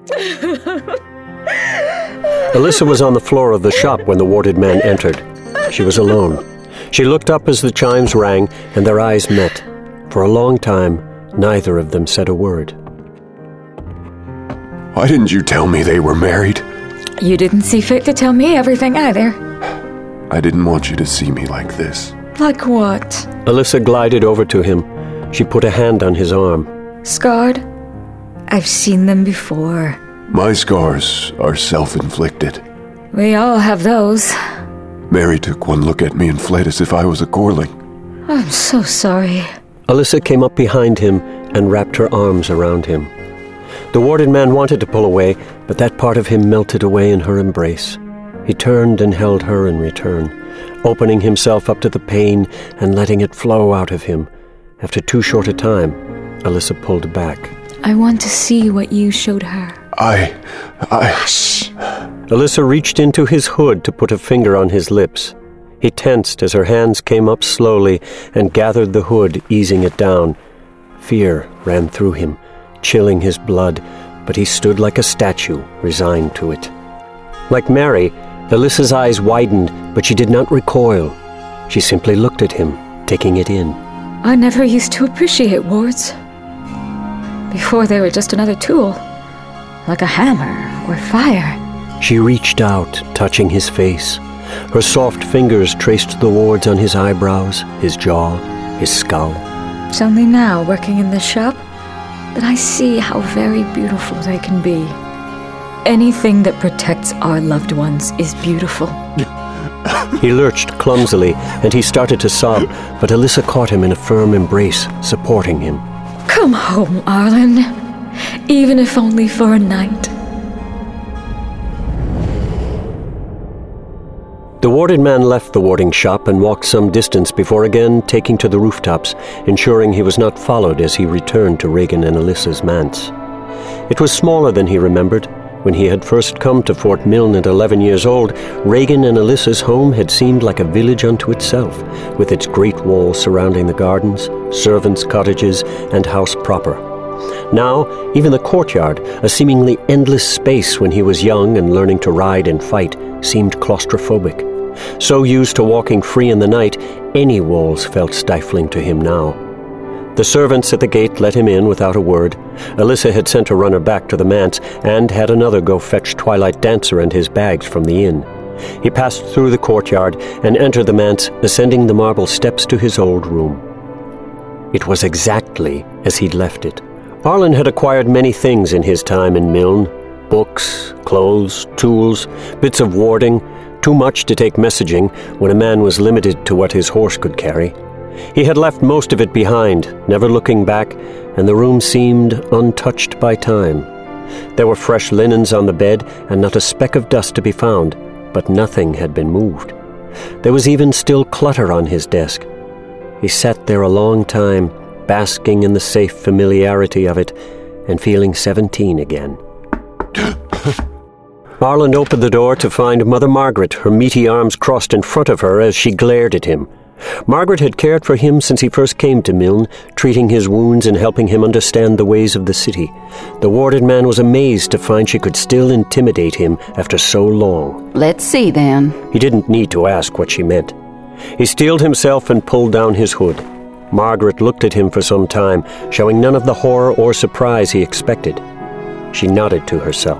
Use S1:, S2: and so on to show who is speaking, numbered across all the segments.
S1: Alyssa was on the floor of the shop when the warded man entered. She was alone. She looked up as the chimes rang, and their eyes met. For a long time, neither of them said a word.
S2: Why didn't you tell me they were married?
S3: You didn't see fit to tell me everything either.
S2: I didn't want you to see me like this.
S3: Like what?
S1: Alyssa glided over to him. She put a hand on his arm.
S3: Scarred? I've seen them before.
S2: My scars are self-inflicted.
S3: We all have those.
S2: Mary took one look at me and fled as if I was a Gorling.
S3: I'm so sorry.
S1: Alyssa came up behind him and wrapped her arms around him. The warded man wanted to pull away, but that part of him melted away in her embrace. He turned and held her in return, opening himself up to the pain and letting it flow out of him. After too short a time, Alyssa pulled back.
S3: I want to see what you showed her. Hush.
S1: Alyssa reached into his hood to put a finger on his lips. He tensed as her hands came up slowly and gathered the hood, easing it down. Fear ran through him, chilling his blood, but he stood like a statue, resigned to it. Like Mary, Alyssa's eyes widened, but she did not recoil. She simply looked at him, taking it in.
S3: I never used to appreciate wards. Before they were just another tool, like a hammer or fire.
S1: She reached out, touching his face. Her soft fingers traced the wards on his eyebrows, his jaw, his skull.
S3: It's only now, working in this shop, that I see how very beautiful they can be. Anything that protects our loved ones is beautiful.
S1: He lurched clumsily, and he started to sob, but Alyssa caught him in a firm embrace, supporting him.
S3: Come home, Arlen. Even if only for a night.
S1: The warded man left the warding shop and walked some distance before again taking to the rooftops, ensuring he was not followed as he returned to Regan and Alyssa's manse. It was smaller than he remembered. When he had first come to Fort Milne at 11 years old, Regan and Alyssa's home had seemed like a village unto itself, with its great walls surrounding the gardens, servants' cottages, and house proper. Now, even the courtyard, a seemingly endless space when he was young and learning to ride and fight, seemed claustrophobic. So used to walking free in the night, any walls felt stifling to him now. The servants at the gate let him in without a word. Alyssa had sent a runner back to the manse and had another go fetch Twilight Dancer and his bags from the inn. He passed through the courtyard and entered the manse, ascending the marble steps to his old room. It was exactly as he'd left it. Arlen had acquired many things in his time in Milne. Books, clothes, tools, bits of warding, too much to take messaging when a man was limited to what his horse could carry. He had left most of it behind, never looking back, and the room seemed untouched by time. There were fresh linens on the bed and not a speck of dust to be found, but nothing had been moved. There was even still clutter on his desk. He sat there a long time, basking in the safe familiarity of it and feeling 17 again. Arlen opened the door to find Mother Margaret, her meaty arms crossed in front of her as she glared at him. Margaret had cared for him since he first came to Milne, treating his wounds and helping him understand the ways of the city. The warded man was amazed to find she could still intimidate him after so long.
S4: Let's see, then.
S1: He didn't need to ask what she meant. He steeled himself and pulled down his hood. Margaret looked at him for some time, showing none of the horror or surprise he expected. She nodded to herself.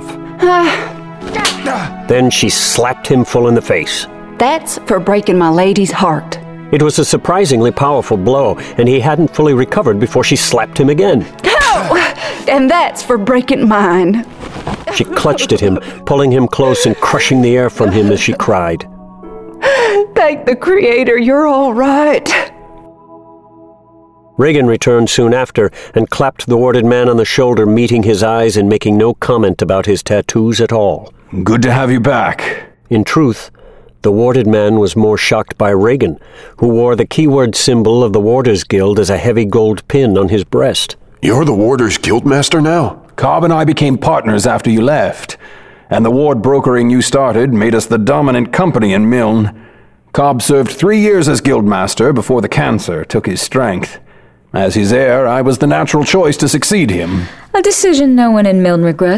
S1: Then she slapped him full in the face.
S4: That's for breaking my lady's heart.
S1: It was a surprisingly powerful blow, and he hadn't fully recovered before she slapped him again.
S4: Oh, and that's for breaking mine.
S1: She clutched at him, pulling him close and crushing the air from him as she cried.
S4: Thank the Creator, you're all right.
S1: Regan returned soon after and clapped the warded man on the shoulder, meeting his eyes and making no comment about his tattoos at all.
S5: Good to have you back.
S1: In truth, the warded man was more shocked by Regan, who wore the keyword symbol of the Warders Guild as a heavy gold pin on his breast.
S2: You're the Warders Guildmaster now?
S5: Cobb and I became partners after you left, and the ward brokering you started made us the dominant company in Milne. Cobb served 3 years as Guildmaster before the cancer took his strength. As his heir, I was the natural choice to succeed him.
S3: A decision no one in Milne regrets.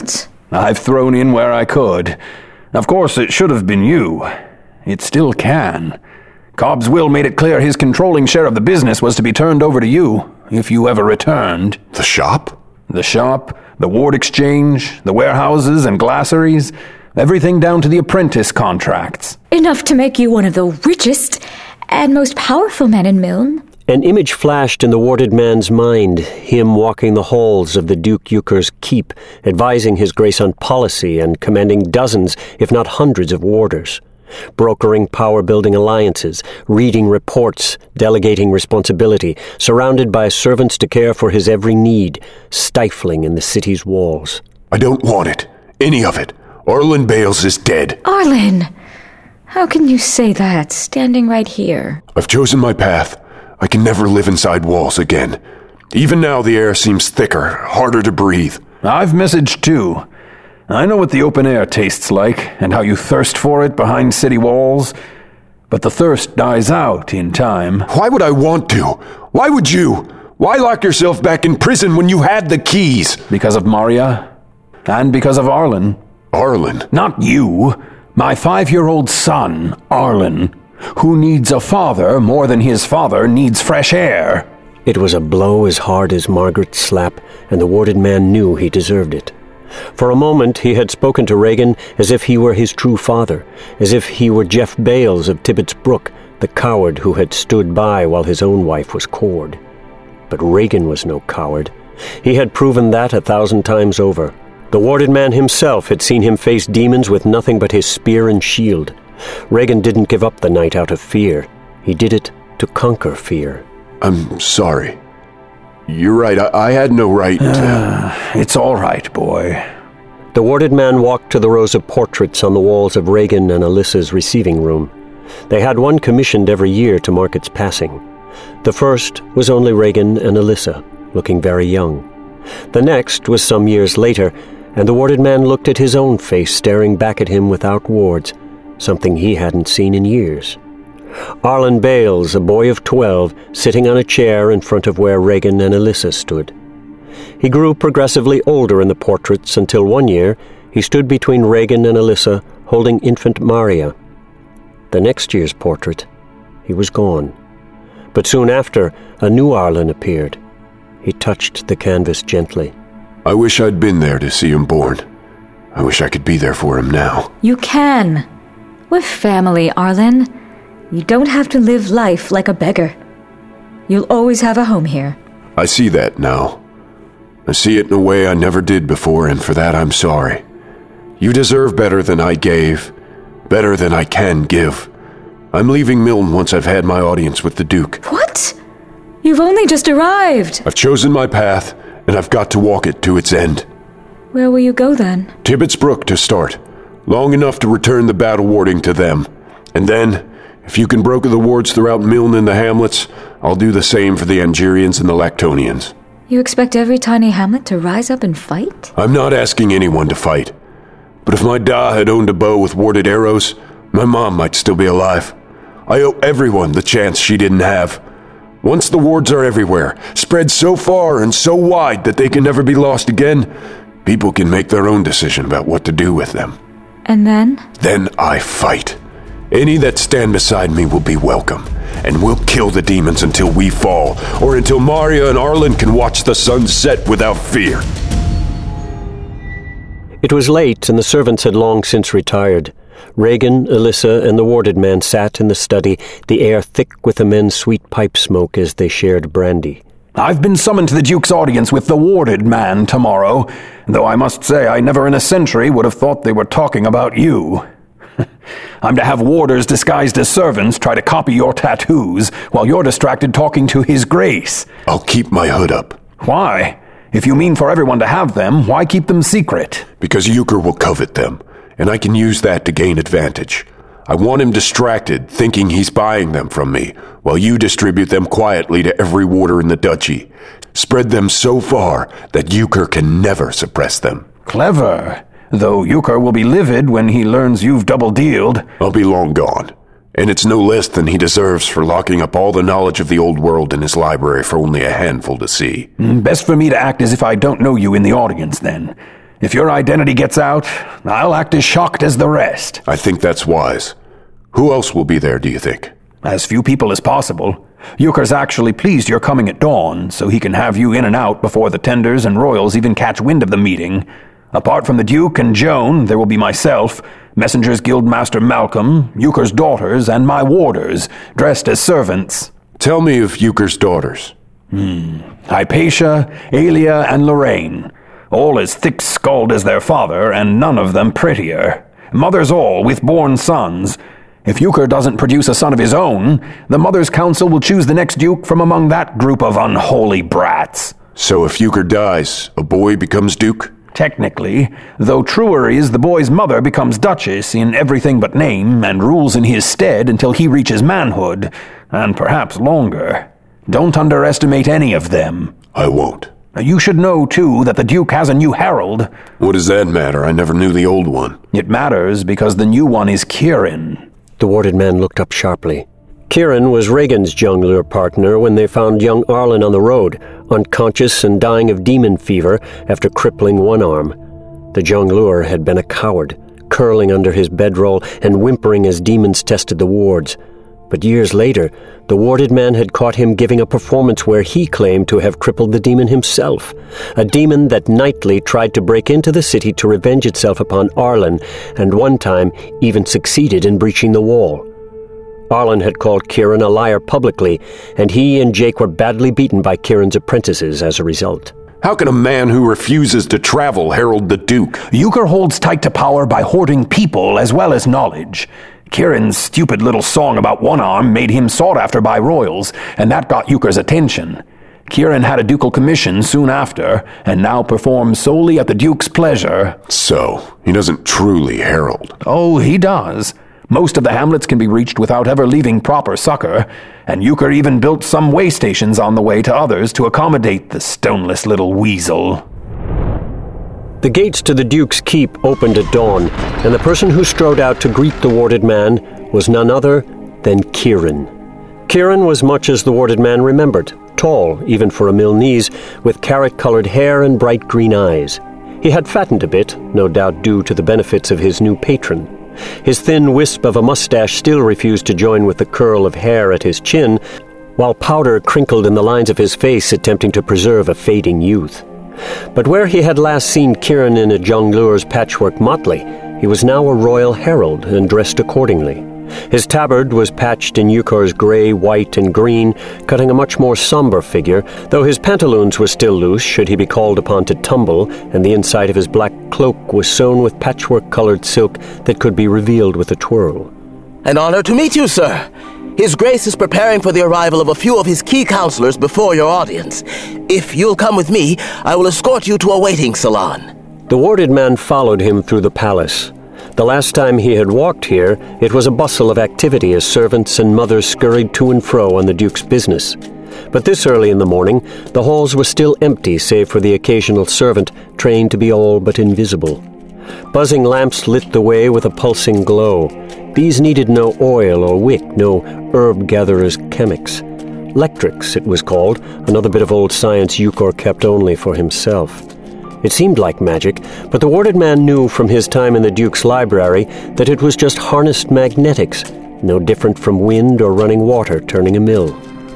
S5: I've thrown in where I could. Of course, it should have been you. It still can. Cobb's will made it clear his controlling share of the business was to be turned over to you, if you ever returned.
S2: The shop?
S5: The shop, the ward exchange, the warehouses and glasseries, everything down to the apprentice contracts.
S3: Enough to make you one of the richest and most powerful men in Milne.
S1: An image flashed in the warded man's mind, him walking the halls of the Duke Euchre's keep, advising his grace on policy and commanding dozens, if not hundreds of warders. Brokering power-building alliances, reading reports, delegating responsibility, surrounded by servants to care for his every need, stifling in the city's walls.
S2: I don't want it. Any of it. Arlen Bales is dead.
S3: Arlen! How can you say that, standing right here?
S2: I've chosen my path. I can never live inside walls again. Even now the air seems thicker, harder to breathe.
S5: I've messaged too. I know what the open air tastes like, and how you thirst for it behind city walls. But the thirst dies out in time.
S2: Why would I want to? Why would you? Why lock yourself back in prison when you had the keys?
S5: Because of Maria, and because of Arlen.
S2: Arlen?
S5: Not you. My 5-year-old son, Arlen, who needs a father more than his father needs fresh air.
S1: It was a blow as hard as Margaret's slap, and the warded man knew he deserved it. For a moment he had spoken to Regan as if he were his true father, as if he were Jeff Bales of Tibbetts Brook, the coward who had stood by while his own wife was cored. But Regan was no coward. He had proven that 1,000 times over. The warded man himself had seen him face demons with nothing but his spear and shield. Regan didn't give up the night out of fear. He did it to conquer fear.
S2: I'm sorry. You're right, I had no right to...
S5: It's all right, boy.
S1: The warded man walked to the rows of portraits on the walls of Regan and Alyssa's receiving room. They had one commissioned every year to mark its passing. The first was only Regan and Alyssa, looking very young. The next was some years later, and the warded man looked at his own face staring back at him without wards, something he hadn't seen in years. Arlen Bales, a boy of 12, sitting on a chair in front of where Regan and Alyssa stood. He grew progressively older in the portraits until one year he stood between Regan and Alyssa holding infant Maria. The next year's portrait, he was gone. But soon after, a new Arlen appeared. He touched the canvas gently.
S2: I wish I'd been there to see him born. I wish I could be there for him now.
S3: You can. We're family, Arlen. You don't have to live life like a beggar. You'll always have a home here.
S2: I see that now. I see it in a way I never did before, and for that I'm sorry. You deserve better than I gave, better than I can give. I'm leaving Milne once I've had my audience with the Duke.
S3: What? You've only just arrived.
S2: I've chosen my path, and I've got to walk it to its end.
S3: Where will you go then?
S2: Tibbetts Brook to start. Long enough to return the battle warding to them. And then, if you can broker the wards throughout Milne and the hamlets, I'll do the same for the Angerians and the Lactonians.
S3: You expect every tiny hamlet to rise up and fight?
S2: I'm not asking anyone to fight. But if my da had owned a bow with warded arrows, my mom might still be alive. I owe everyone the chance she didn't have. Once the wards are everywhere, spread so far and so wide that they can never be lost again, people can make their own decision about what to do with them.
S3: And then?
S2: Then I fight. Any that stand beside me will be welcome, and we'll kill the demons until we fall, or until Maria and Arlen can watch the sun set without fear.
S1: It was late, and the servants had long since retired. Regan, Alyssa, and the warded man sat in the study, the air thick with the men's sweet pipe smoke as they shared brandy.
S5: I've been summoned to the Duke's audience with the warded man tomorrow, though I must say I never in a century would have thought they were talking about you. I'm to have warders disguised as servants try to copy your tattoos while you're distracted talking to His Grace.
S2: I'll keep my hood up.
S5: Why? If you mean for everyone to have them, why keep them secret?
S2: Because Euchre will covet them, and I can use that to gain advantage. I want him distracted, thinking he's buying them from me, while you distribute them quietly to every warder in the duchy. Spread them so far that Euchre can never suppress them.
S5: Clever. Though Euchre will be livid when he learns you've double-dealed.
S2: I'll be long gone, and it's no less than he deserves for locking up all the knowledge of the old world in his library for only a handful to see.
S5: Best for me to act as if I don't know you in the audience, then. If your identity gets out, I'll act as shocked as the rest.
S2: I think that's wise. Who else will be there, do you think?
S5: As few people as possible. Euchre's actually pleased you're coming at dawn, so he can have you in and out before the tenders and royals even catch wind of the meeting. Apart from the Duke and Joan, there will be myself, Messengers Guildmaster Malcolm, Euchre's daughters, and my warders, dressed as servants.
S2: Tell me of Euchre's daughters.
S5: Hypatia, Aelia, and Lorraine. All as thick-skulled as their father, and none of them prettier. Mothers all, with born sons. If Euchre doesn't produce a son of his own, the Mother's Council will choose the next duke from among that group of unholy brats.
S2: So if Euchre dies, a boy becomes duke?
S5: Technically, though truer is the boy's mother becomes duchess in everything but name and rules in his stead until he reaches manhood, and perhaps longer. Don't underestimate any of them.
S2: I won't.
S5: You should know, too, that the Duke has a new herald.
S2: What does that matter? I never knew the old one.
S5: It matters because the new one is Kieran.
S1: The warded man looked up sharply. Kieran was Regan's jongleur partner when they found young Arlen on the road, unconscious and dying of demon fever after crippling one arm. The jongleur had been a coward, curling under his bedroll and whimpering as demons tested the wards. But years later, the warded man had caught him giving a performance where he claimed to have crippled the demon himself, a demon that nightly tried to break into the city to revenge itself upon Arlen, and one time even succeeded in breaching the wall. Arlen had called Kieran a liar publicly, and he and Jake were badly beaten by Kieran's apprentices as a result.
S2: How can a man who refuses to travel herald the Duke?
S5: Euchre holds tight to power by hoarding people as well as knowledge. Kieran's stupid little song about one arm made him sought after by royals, and that got Euchre's attention. Kieran had a ducal commission soon after, and now performs solely at the Duke's pleasure.
S2: So, he doesn't truly herald.
S5: Oh, he does. Most of the hamlets can be reached without ever leaving proper succor, and Euchre even built some way stations on the way to others to accommodate the stoneless little weasel.
S1: The gates to the Duke's keep opened at dawn, and the person who strode out to greet the warded man was none other than Kieran. Kieran was much as the warded man remembered, tall, even for a Milnese, with carrot-colored hair and bright green eyes. He had fattened a bit, no doubt due to the benefits of his new patron. His thin wisp of a mustache still refused to join with the curl of hair at his chin, while powder crinkled in the lines of his face, attempting to preserve a fading youth. But where he had last seen Kieran in a jongleur's patchwork motley, he was now a royal herald and dressed accordingly. His tabard was patched in Euchre's grey, white, and green, cutting a much more sombre figure, though his pantaloons were still loose should he be called upon to tumble, and the inside of his black cloak was sewn with patchwork-coloured silk that could be revealed with a twirl.
S6: An honor to meet you, sir. His Grace is preparing for the arrival of a few of his key counselors before your audience. If you'll come with me, I will escort you to a waiting salon.
S1: The warded man followed him through the palace. The last time he had walked here, it was a bustle of activity as servants and mothers scurried to and fro on the Duke's business. But this early in the morning, the halls were still empty save for the occasional servant trained to be all but invisible. Buzzing lamps lit the way with a pulsing glow. These needed no oil or wick, no herb-gatherer's chemics. Lectrix, it was called, another bit of old science Euchre kept only for himself. It seemed like magic, but the warded man knew from his time in the Duke's library that it was just harnessed magnetics, no different from wind or running water turning a mill.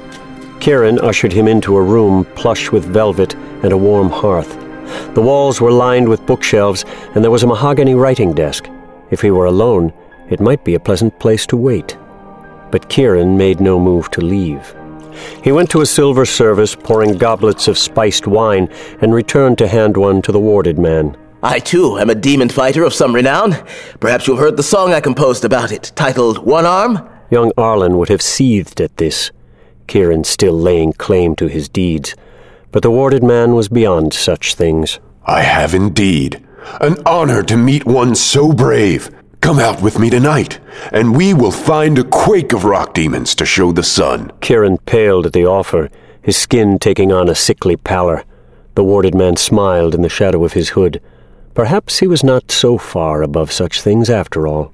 S1: Kieran ushered him into a room plush with velvet and a warm hearth. The walls were lined with bookshelves, and there was a mahogany writing desk. If he were alone, it might be a pleasant place to wait. But Kieran made no move to leave. He went to a silver service, pouring goblets of spiced wine, and returned to hand one to the warded man.
S6: I, too, am a demon fighter of some renown. Perhaps you've heard the song I composed about it, titled One Arm?
S1: Young Arlen would have seethed at this, Kieran still laying claim to his deeds. But the warded man was beyond such things.
S2: I have indeed. An honor to meet one so brave. Come out with me tonight, and we will find a quake of rock demons to show the sun.
S1: Kieran paled at the offer, his skin taking on a sickly pallor. The warded man smiled in the shadow of his hood. Perhaps he was not so far above such things after all.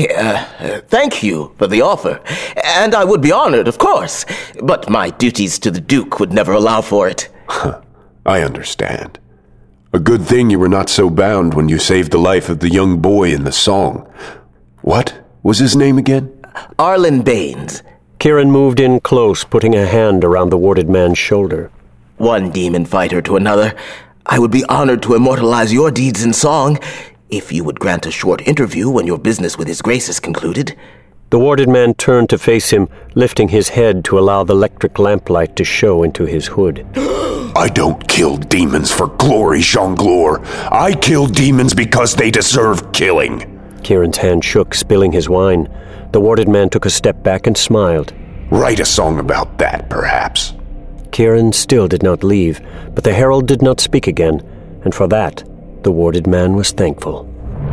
S6: I thank you for the offer, and I would be honored, of course, but my duties to the Duke would never allow for it.
S2: I understand. A good thing you were not so bound when you saved the life of the young boy in the song. What was his name again?
S6: Arlen Baines.
S1: Kieran moved in close, putting a hand around the warded man's shoulder.
S6: One demon fighter to another. I would be honored to immortalize your deeds in song, if you would grant a short interview when your business with His Grace is concluded.
S1: The warded man turned to face him, lifting his head to allow the electric lamplight to show into his hood.
S2: I don't kill demons for glory, Jongleur. I kill demons because they deserve killing.
S1: Kieran's hand shook, spilling his wine. The warded man took a step back and smiled.
S2: Write a song about that, perhaps.
S1: Kieran still did not leave, but the herald did not speak again, and for that, the warded man was thankful.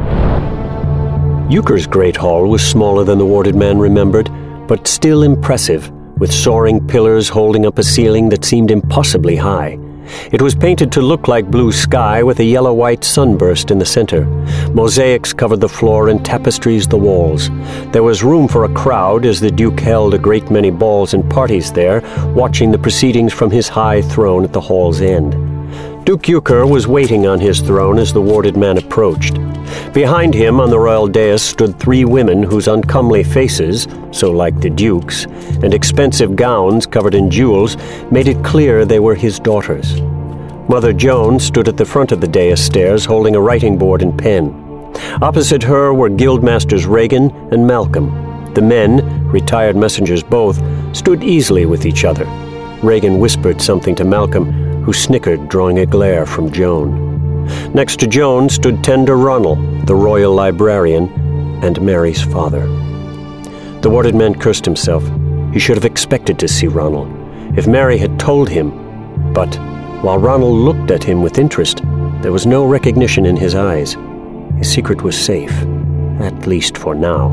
S1: Euchre's great hall was smaller than the warded man remembered, but still impressive, with soaring pillars holding up a ceiling that seemed impossibly high. It was painted to look like blue sky with a yellow-white sunburst in the center. Mosaics covered the floor and tapestries the walls. There was room for a crowd as the Duke held a great many balls and parties there, watching the proceedings from his high throne at the hall's end. Duke Euchre was waiting on his throne as the warded man approached. Behind him on the royal dais stood 3 women whose uncomely faces, so like the Duke's, and expensive gowns covered in jewels made it clear they were his daughters. Mother Joan stood at the front of the dais stairs holding a writing board and pen. Opposite her were Guildmasters Regan and Malcolm. The men, retired messengers both, stood easily with each other. Regan whispered something to Malcolm, who snickered, drawing a glare from Joan. Next to Joan stood Tender Ronald, the royal librarian, and Mary's father. The warded man cursed himself. He should have expected to see Ronald, if Mary had told him. But while Ronald looked at him with interest, there was no recognition in his eyes. His secret was safe, at least for now.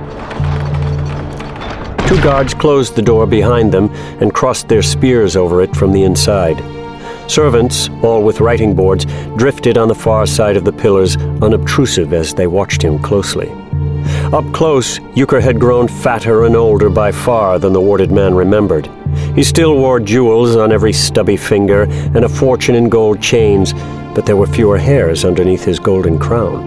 S1: 2 guards closed the door behind them and crossed their spears over it from the inside. Servants, all with writing boards, drifted on the far side of the pillars, unobtrusive as they watched him closely. Up close, Euchre had grown fatter and older by far than the warded man remembered. He still wore jewels on every stubby finger and a fortune in gold chains, but there were fewer hairs underneath his golden crown.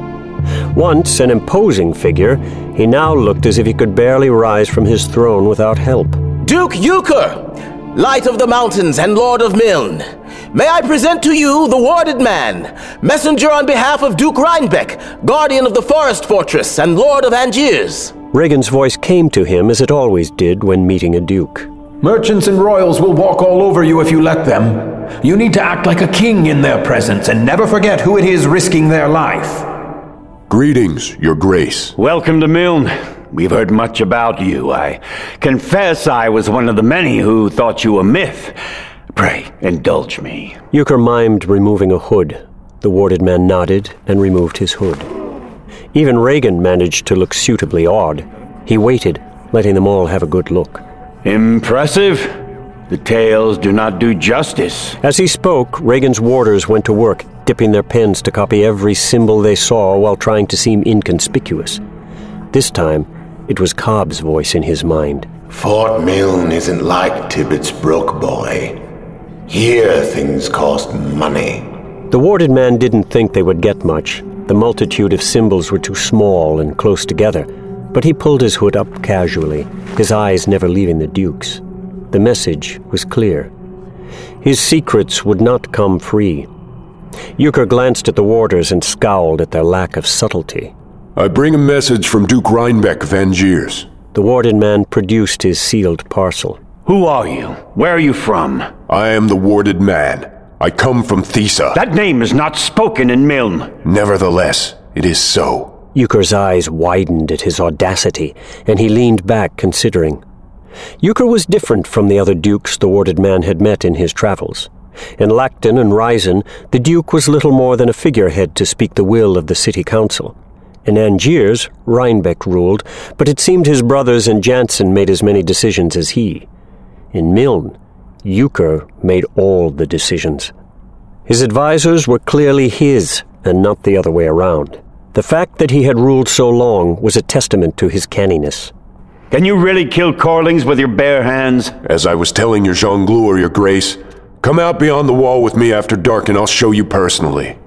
S1: Once an imposing figure, he now looked as if he could barely rise from his throne without help.
S6: Duke Euchre, Light of the Mountains and Lord of Milne, may I present to you the warded man, messenger on behalf of Duke Rhinebeck, guardian of the forest fortress and Lord of Angiers.
S1: Regan's voice came to him as it always did when meeting a duke.
S5: Merchants and royals will walk all over you if you let them. You need to act like a king in their presence and never forget who it is risking their life.
S2: Greetings, Your Grace.
S7: Welcome to Milne. We've heard much about you. I confess I was one of the many who thought you a myth. Pray, indulge me.
S1: Euchre mimed removing a hood. The warded man nodded and removed his hood. Even Regan managed to look suitably awed. He waited, letting them all have a good look.
S7: Impressive. The tales do not do justice.
S1: As he spoke, Regan's warders went to work, dipping their pens to copy every symbol they saw while trying to seem inconspicuous. This time, it was Cobb's voice in his mind.
S8: Fort Milne isn't like Tibbet's Brook, boy. Here things cost money.
S1: The warded man didn't think they would get much. The multitude of symbols were too small and close together, but he pulled his hood up casually, his eyes never leaving the Duke's. The message was clear. His secrets would not come free. Euchre glanced at the warders and scowled at their lack of subtlety.
S2: I bring a message from Duke Rhinebeck of Angiers.
S1: The warded man produced his sealed parcel.
S7: Who are you? Where are you from?
S2: I am the warded man. I come from Thesa.
S7: That name is not spoken in Milne.
S2: Nevertheless, it is so.
S1: Euchre's eyes widened at his audacity, and he leaned back, considering. Euchre was different from the other dukes the warded man had met in his travels. In Lacton and Ryzen, the duke was little more than a figurehead to speak the will of the city council. In Angiers, Rhinebeck ruled, but it seemed his brothers and Jansen made as many decisions as he. In Milne, Euchre made all the decisions. His advisors were clearly his, and not the other way around. The fact that he had ruled so long was a testament to his canniness.
S7: Can you really kill Corlings with your bare hands?
S2: As I was telling your Jongleur, Your Grace, Come out beyond the wall with me after dark and I'll show you personally.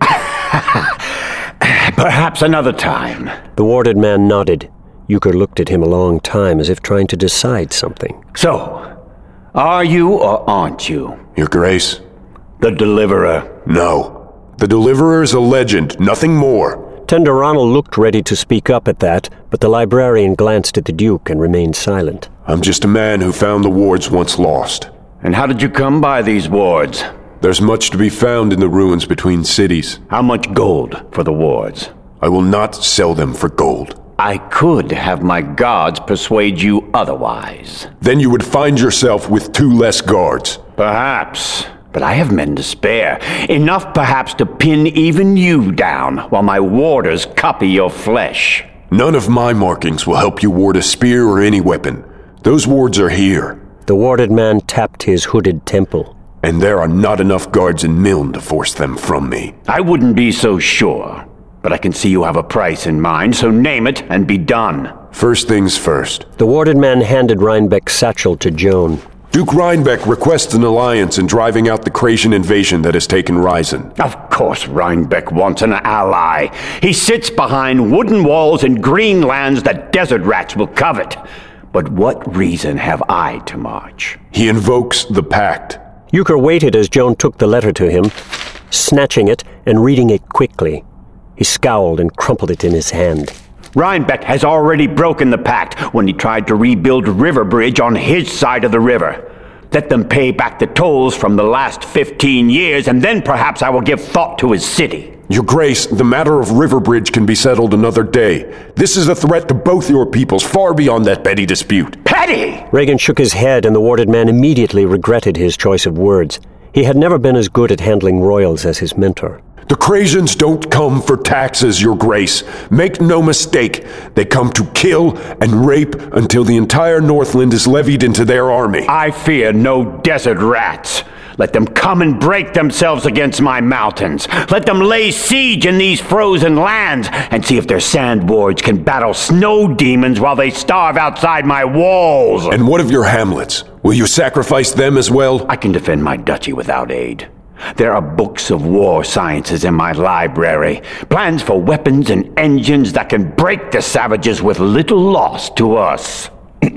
S7: Perhaps another time.
S1: The warded man nodded. Euchre looked at him a long time as if trying to decide something.
S7: So, are you or aren't you?
S2: Your Grace?
S7: The Deliverer?
S2: No. The Deliverer is a legend, nothing more.
S1: Tender Ronald looked ready to speak up at that, but the librarian glanced at the Duke and remained silent.
S2: I'm just a man who found the wards once lost.
S7: And how did you come by these wards?
S2: There's much to be found in the ruins between cities.
S7: How much gold for the wards?
S2: I will not sell them for gold.
S7: I could have my guards persuade you otherwise.
S2: Then you would find yourself with 2 less guards.
S7: Perhaps. But I have men to spare. Enough perhaps to pin even you down while my warders copy your flesh.
S2: None of my markings will help you ward a spear or any weapon. Those wards are here.
S1: The warded man tapped his hooded temple.
S2: And there are not enough guards in Milne to force them from me.
S7: I wouldn't be so sure. But I can see you have a price in mind, so name it and be done.
S2: First things first.
S1: The warded man handed Rhinebeck's satchel to Joan.
S2: Duke Rhinebeck requests an alliance in driving out the Krasian invasion that has taken Risen.
S7: Of course Rhinebeck wants an ally. He sits behind wooden walls in green lands that desert rats will covet. But what reason have I to march?
S2: He invokes the pact.
S1: Euchre waited as Joan took the letter to him, snatching it and reading it quickly. He scowled and crumpled it in his hand.
S7: Rhinebeck has already broken the pact when he tried to rebuild Riverbridge on his side of the river. Let them pay back the tolls from the last 15 years, and then perhaps I will give thought to his city.
S2: Your Grace, the matter of Riverbridge can be settled another day. This is a threat to both your peoples, far beyond that petty dispute.
S7: Petty!
S1: Regan shook his head, and the warded man immediately regretted his choice of words. He had never been as good at handling royals as his mentor.
S2: The Krasians don't come for taxes, Your Grace. Make no mistake. They come to kill and rape until the entire Northland is levied into their army.
S7: I fear no desert rats. Let them come and break themselves against my mountains. Let them lay siege in these frozen lands and see if their sandboards can battle snow demons while they starve outside my walls.
S2: And what of your hamlets? Will you sacrifice them as well?
S7: I can defend my duchy without aid. There are books of war sciences in my library, plans for weapons and engines that can break the savages with little loss to us.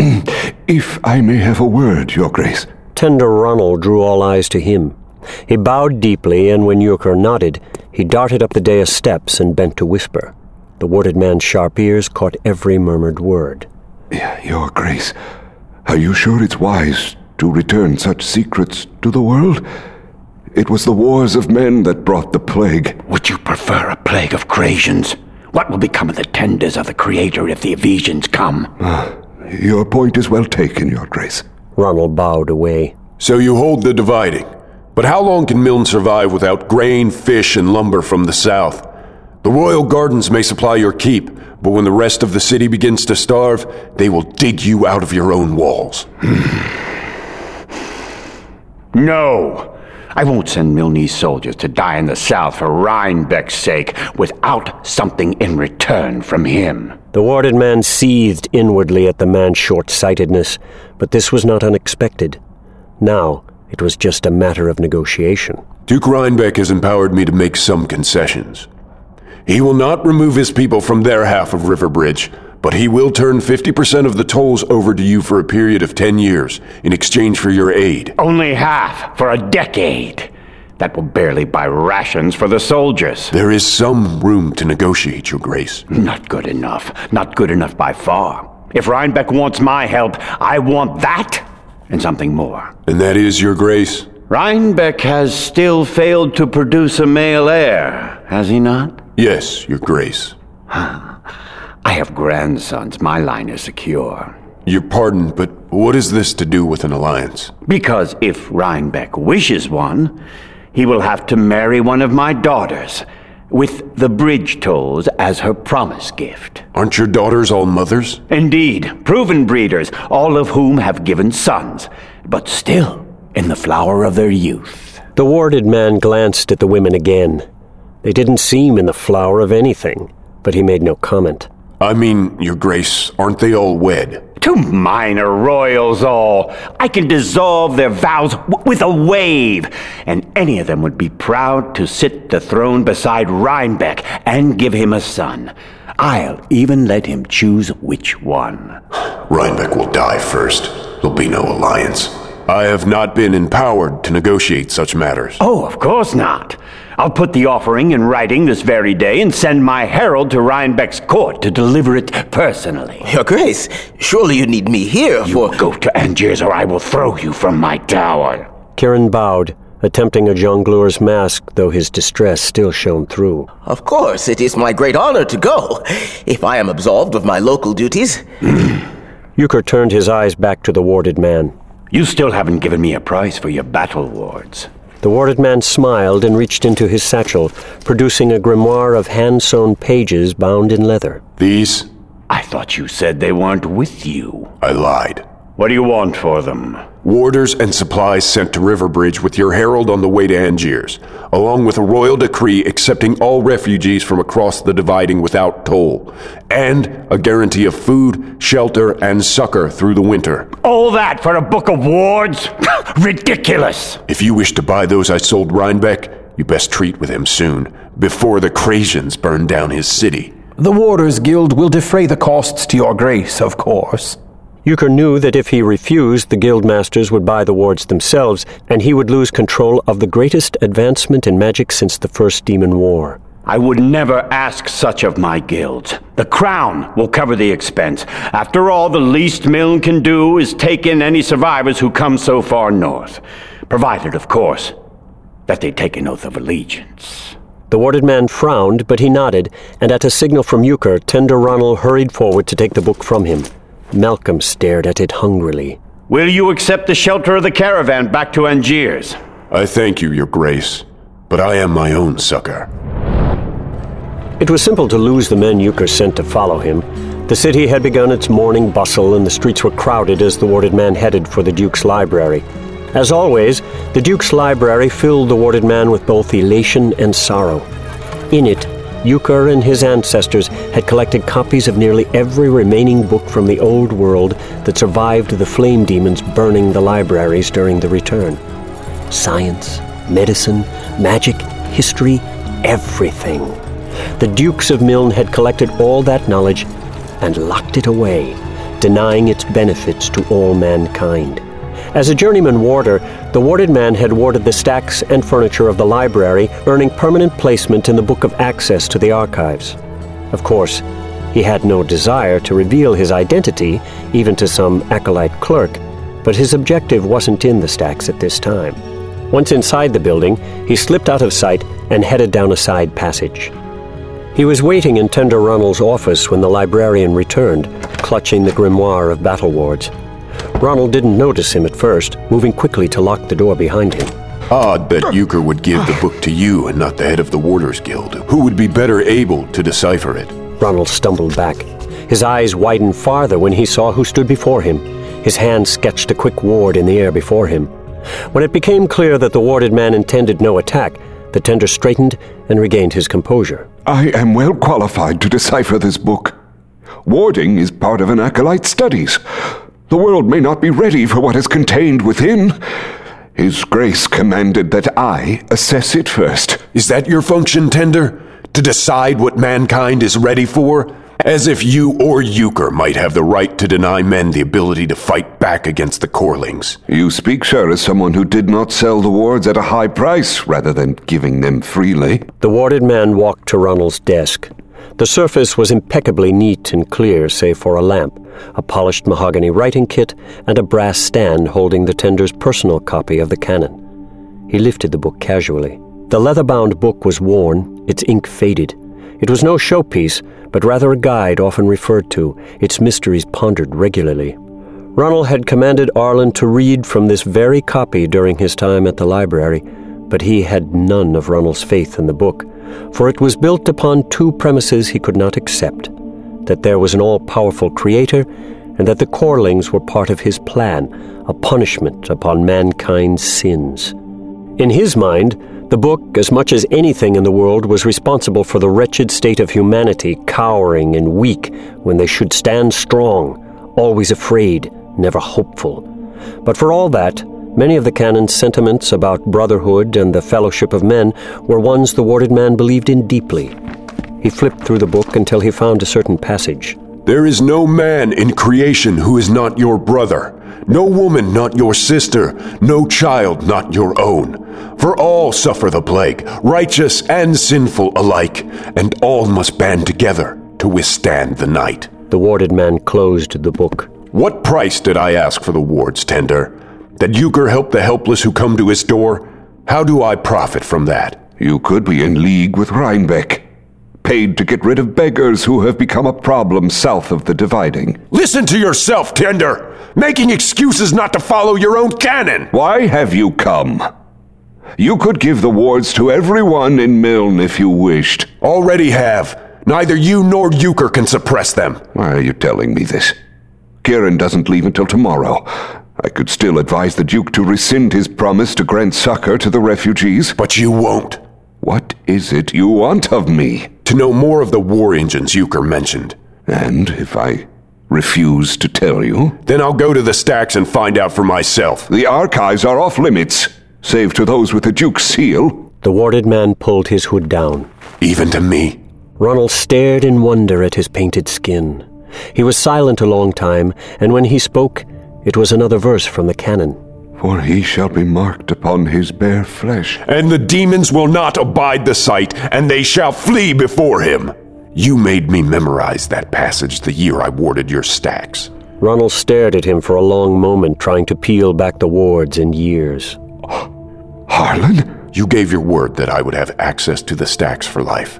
S9: If I may have a word, Your Grace.
S1: Tender Ronald drew all eyes to him. He bowed deeply, and when Euchre nodded, he darted up the dais steps and bent to whisper. The warded man's sharp ears caught every murmured word.
S9: Your Grace, are you sure it's wise to return such secrets to the world? It was the wars of men that brought the plague.
S7: Would you prefer a plague of Krasians? What will become of the tenders of the Creator if the Evesians come?
S9: Your point is well taken, Your Grace.
S1: Ronald bowed away.
S2: So you hold the dividing. But how long can Milne survive without grain, fish, and lumber from the south? The royal gardens may supply your keep, but when the rest of the city begins to starve, they will dig you out of your own walls.
S7: No! I won't send Milne's soldiers to die in the south for Rhinebeck's sake without something in return from him.
S1: The warded man seethed inwardly at the man's short-sightedness, but this was not unexpected. Now, it was just a matter of negotiation.
S2: Duke Rhinebeck has empowered me to make some concessions. He will not remove his people from their half of Riverbridge, but he will turn 50% of the tolls over to you for a period of 10 years in exchange for your aid.
S7: Only half for a decade. That will barely buy rations for the soldiers.
S2: There is some room to negotiate, Your Grace.
S7: Not good enough. Not good enough by far. If Rhinebeck wants my help, I want that and something more.
S2: And that is, Your Grace?
S7: Rhinebeck has still failed to produce a male heir, has he not?
S2: Yes, Your Grace.
S7: I have grandsons. My line is secure.
S2: Your pardon, but what is this to do with an alliance?
S7: Because if Rhinebeck wishes one, he will have to marry one of my daughters, with the bridge tolls as her promise gift.
S2: Aren't your daughters all mothers?
S7: Indeed, proven breeders, all of whom have given sons, but still in the flower of their youth.
S1: The warded man glanced at the women again. They didn't seem in the flower of anything, but he made no comment.
S2: I mean, Your Grace, aren't they all wed?
S7: 2 minor royals all. I can dissolve their vows with a wave, and any of them would be proud to sit the throne beside Rhinebeck and give him a son. I'll even let him choose which one.
S2: Rhinebeck will die first. There'll be no alliance. I have not been empowered to negotiate such matters.
S7: Oh, of course not. I'll put the offering in writing this very day and send my herald to Rhinebeck's court to deliver it personally.
S6: Your Grace, surely you need me here
S7: You will go to Angiers or I will throw you from my tower.
S1: Kieran bowed, attempting a jongleur's mask, though his distress still shone through.
S6: Of course, it is my great honor to go, if I am absolved of my local duties.
S1: Euchre turned his eyes back to the warded man.
S7: You still haven't given me a price for your battle wards.
S1: The warded man smiled and reached into his satchel, producing a grimoire of hand-sewn pages bound in leather.
S2: These?
S7: I thought you said they weren't with you.
S2: I lied.
S7: What do you want for them?
S2: Warders and supplies sent to Riverbridge with your herald on the way to Angiers, along with a royal decree accepting all refugees from across the dividing without toll, and a guarantee of food, shelter, and succor through the winter.
S7: All that for a book of wards? Ridiculous!
S2: If you wish to buy those I sold Rhinebeck, you best treat with him soon, before the Crasians burn down his city.
S5: The Warders Guild will defray the costs to your grace, of course.
S1: Euchre knew that if he refused, the guildmasters would buy the wards themselves, and he would lose control of the greatest advancement in magic since the First Demon War.
S7: I would never ask such of my guilds. The Crown will cover the expense. After all, the least Milne can do is take in any survivors who come so far north. Provided, of course, that they take an oath of allegiance.
S1: The warded man frowned, but he nodded, and at a signal from Euchre, Tender Ronald hurried forward to take the book from him. Malcolm stared at it hungrily.
S7: Will you accept the shelter of the caravan back to Angiers?
S2: I thank you, your grace, but I am my own succor.
S1: It was simple to lose the men Euchre sent to follow him. The city had begun its morning bustle, and the streets were crowded as the warded man headed for the Duke's library. As always, the Duke's library filled the warded man with both elation and sorrow. In it, Euchre and his ancestors had collected copies of nearly every remaining book from the old world that survived the flame demons burning the libraries during the return. Science, medicine, magic, history, everything. The Dukes of Milne had collected all that knowledge and locked it away, denying its benefits to all mankind. As a journeyman warder, the warded man had warded the stacks and furniture of the library, earning permanent placement in the Book of Access to the archives. Of course, he had no desire to reveal his identity, even to some acolyte clerk, but his objective wasn't in the stacks at this time. Once inside the building, he slipped out of sight and headed down a side passage. He was waiting in Tender Ronald's office when the librarian returned, clutching the grimoire of battle wards. Ronald didn't notice him at first, moving quickly to lock the door behind him.
S2: Odd that Euchre would give the book to you and not the head of the Warders Guild, who would be better able to decipher it.
S1: Ronald stumbled back. His eyes widened farther when he saw who stood before him. His hand sketched a quick ward in the air before him. When it became clear that the warded man intended no attack, the tender straightened and regained his composure.
S9: I am well qualified to decipher this book. Warding is part of an acolyte's studies. The world may not be ready for what is contained within. His Grace commanded that I assess it first.
S2: Is that your function, Tender? To decide what mankind is ready for? As if you or Euchre might have the right to deny men the ability to fight back against the Corlings.
S9: You speak, sir, as someone who did not sell the wards at a high price rather than giving them freely.
S1: The warded man walked to Ronald's desk. The surface was impeccably neat and clear, save for a lamp, a polished mahogany writing kit, and a brass stand holding the tender's personal copy of the canon. He lifted the book casually. The leather-bound book was worn, its ink faded. It was no showpiece, but rather a guide often referred to, its mysteries pondered regularly. Ronald had commanded Arlen to read from this very copy during his time at the library, but he had none of Ronald's faith in the book, for it was built upon two premises he could not accept: that there was an all-powerful creator, and that the Corlings were part of his plan, a punishment upon mankind's sins. In his mind, the book, as much as anything in the world, was responsible for the wretched state of humanity, cowering and weak when they should stand strong, always afraid, never hopeful. But for all that, many of the canon's sentiments about brotherhood and the fellowship of men were ones the warded man believed in deeply. He flipped through the book until he found a certain passage.
S2: There is no man in creation who is not your brother, no woman not your sister, no child not your own. For all suffer the plague, righteous and sinful alike, and all must band together to withstand the night.
S1: The warded man closed the book.
S2: What price did I ask for the wards, Tender? That Euchre help the helpless who come to his door? How do I profit from that?
S9: You could be in league with Rhinebeck, paid to get rid of beggars who have become a problem south of the Dividing.
S2: Listen to yourself, Tender! Making excuses not to follow your own canon!
S9: Why have you come? You could give the wards to everyone in Milne if you wished.
S2: Already have. Neither you nor Euchre can suppress them.
S9: Why are you telling me this? Kieran doesn't leave until tomorrow. I could still advise the Duke to rescind his promise to grant succor to the refugees.
S2: But you won't.
S9: What is it you want of me?
S2: To know more of the war engines Euchre mentioned.
S9: And if I refuse to tell you?
S2: Then I'll go to the stacks and find out for myself.
S9: The archives are off limits, save to those with the Duke's seal.
S1: The warded man pulled his hood down.
S2: Even to me?
S1: Ronald stared in wonder at his painted skin. He was silent a long time, and when he spoke, it was another verse from the canon.
S9: For he shall be marked upon his bare flesh.
S2: And the demons will not abide the sight, and they shall flee before him. You made me memorize that passage the year I warded your stacks.
S1: Ronald stared at him for a long moment, trying to peel back the wards and years.
S9: Harlan?
S2: You gave your word that I would have access to the stacks for life.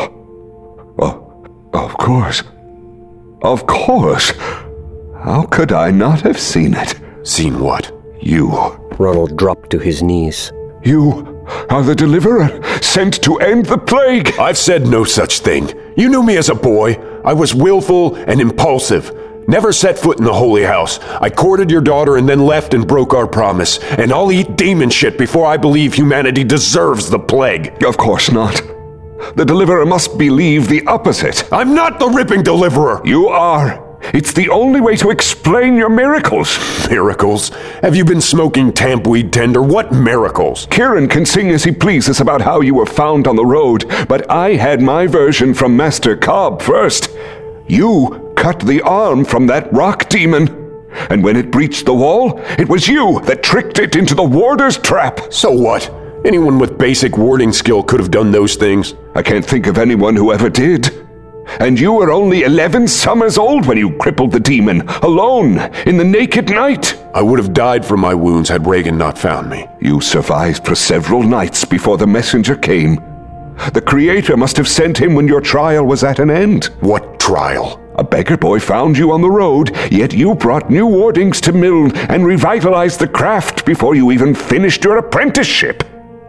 S9: Of course. Of course. How could I not have seen it?
S2: Seen what?
S9: You.
S1: Ronald dropped to his knees.
S9: You are the deliverer, sent to end the plague.
S2: I've said no such thing. You knew me as a boy. I was willful and impulsive. Never set foot in the holy house. I courted your daughter and then left and broke our promise. And I'll eat demon shit before I believe humanity deserves the plague.
S9: Of course not. The deliverer must believe the opposite.
S2: I'm not the ripping deliverer.
S9: You are. It's the only way to explain your miracles.
S2: Miracles? Have you been smoking tampweed, Tender? What miracles?
S9: Kieran can sing as he pleases about how you were found on the road, but I had my version from Master Cobb first. You cut the arm from that rock demon, and when it breached the wall, it was you that tricked it into the warder's trap.
S2: So what? Anyone with basic warding skill could have done those things.
S9: I can't think of anyone who ever did. And you were only 11 summers old when you crippled the demon, alone, in the naked night.
S2: I would have died from my wounds had Regan not found me.
S9: You survived for several nights before the messenger came. The Creator must have sent him when your trial was at an end.
S2: What trial?
S9: A beggar boy found you on the road, yet you brought new wardings to Milne and revitalized the craft before you even finished your apprenticeship.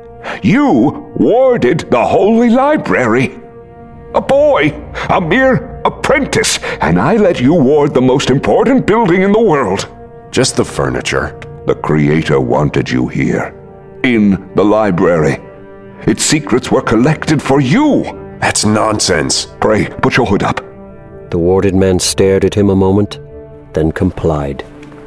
S9: You warded the Holy Library. A boy, a mere apprentice, and I let you ward the most important building in the world.
S2: Just the furniture.
S9: The Creator wanted you here, in the library. Its secrets were collected for you.
S2: That's nonsense.
S9: Pray, put your hood up.
S1: The warded man stared at him a moment, then complied.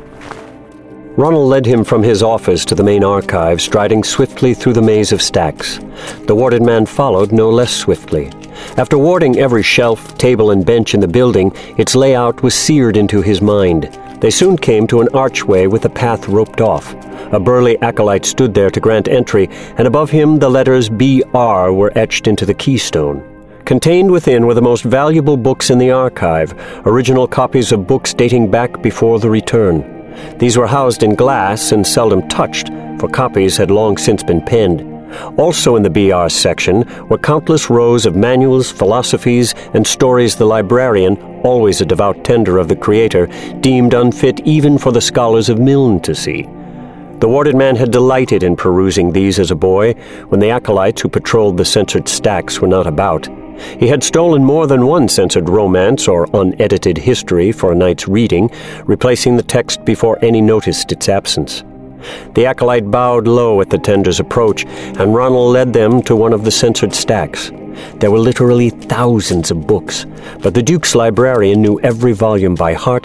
S1: Ronald led him from his office to the main archive, striding swiftly through the maze of stacks. The warded man followed no less swiftly. After warding every shelf, table, and bench in the building, its layout was seared into his mind. They soon came to an archway with a path roped off. A burly acolyte stood there to grant entry, and above him the letters B.R. were etched into the keystone. Contained within were the most valuable books in the archive, original copies of books dating back before the return. These were housed in glass and seldom touched, for copies had long since been penned. Also in the BR section were countless rows of manuals, philosophies, and stories the librarian, always a devout tender of the Creator, deemed unfit even for the scholars of Milne to see. The warded man had delighted in perusing these as a boy, when the acolytes who patrolled the censored stacks were not about. He had stolen more than one censored romance or unedited history for a night's reading, replacing the text before any noticed its absence. The acolyte bowed low at the tender's approach, and Ronald led them to one of the censored stacks. There were literally thousands of books, but the Duke's librarian knew every volume by heart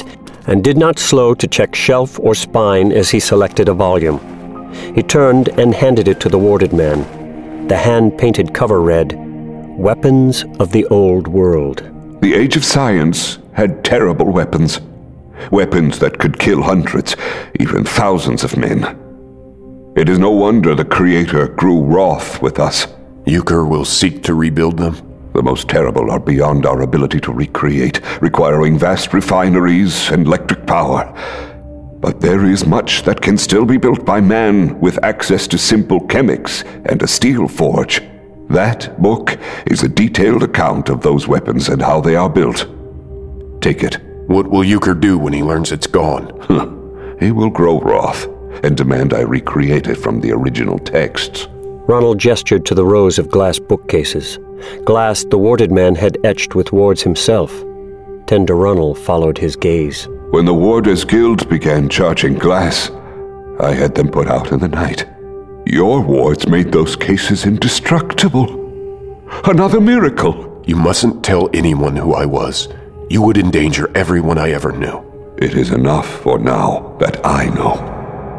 S1: and did not slow to check shelf or spine as he selected a volume. He turned and handed it to the warded man. The hand-painted cover read, Weapons of the Old World.
S9: The Age of Science had terrible weapons. Weapons that could kill hundreds, even thousands of men. It is no wonder the Creator grew wroth with us.
S2: Euchre will seek to rebuild them?
S9: The most terrible are beyond our ability to recreate, requiring vast refineries and electric power. But there is much that can still be built by man with access to simple chemics and a steel forge. That book is a detailed account of those weapons and how they are built. Take it.
S2: What will Euchre do when he learns it's gone?
S9: He will grow wroth and demand I recreate it from the original texts.
S1: Ronald gestured to the rows of glass bookcases. Glass the warded man had etched with wards himself. Tender Ronald followed his gaze.
S9: When the Warders Guild began charging glass, I had them put out in the night. Your wards made those cases indestructible. Another miracle.
S2: You mustn't tell anyone who I was. You would endanger everyone I ever knew.
S9: It is enough for now that I know.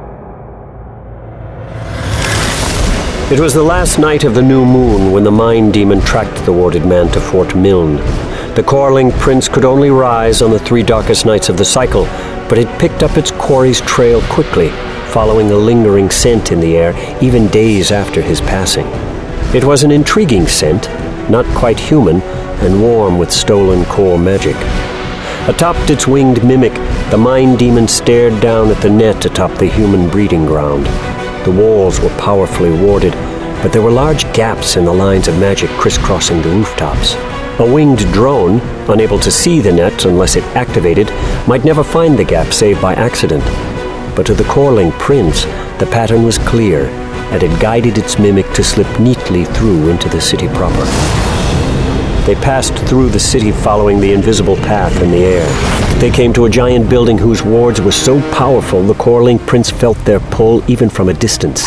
S1: It was the last night of the new moon when the Mind Demon tracked the warded man to Fort Milne. The Corling Prince could only rise on the 3 darkest nights of the cycle, but it picked up its quarry's trail quickly, following a lingering scent in the air even days after his passing. It was an intriguing scent, not quite human, and warm with stolen core magic. Atop its winged mimic, the Mind Demon stared down at the net atop the human breeding ground. The walls were powerfully warded, but there were large gaps in the lines of magic crisscrossing the rooftops. A winged drone, unable to see the net unless it activated, might never find the gap save by accident. But to the Corling Prince, the pattern was clear, and it guided its mimic to slip neatly through into the city proper. They passed through the city following the invisible path in the air. They came to a giant building whose wards were so powerful the Corling Prince felt their pull even from a distance.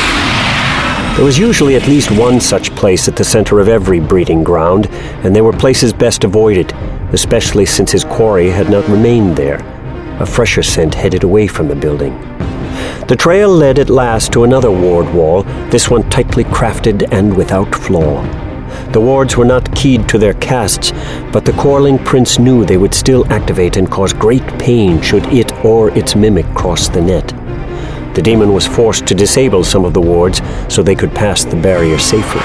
S1: There was usually at least one such place at the center of every breeding ground, and they were places best avoided, especially since his quarry had not remained there. A fresher scent headed away from the building. The trail led at last to another ward wall, this one tightly crafted and without flaw. The wards were not keyed to their casts, but the Corling Prince knew they would still activate and cause great pain should it or its mimic cross the net. The demon was forced to disable some of the wards so they could pass the barrier safely.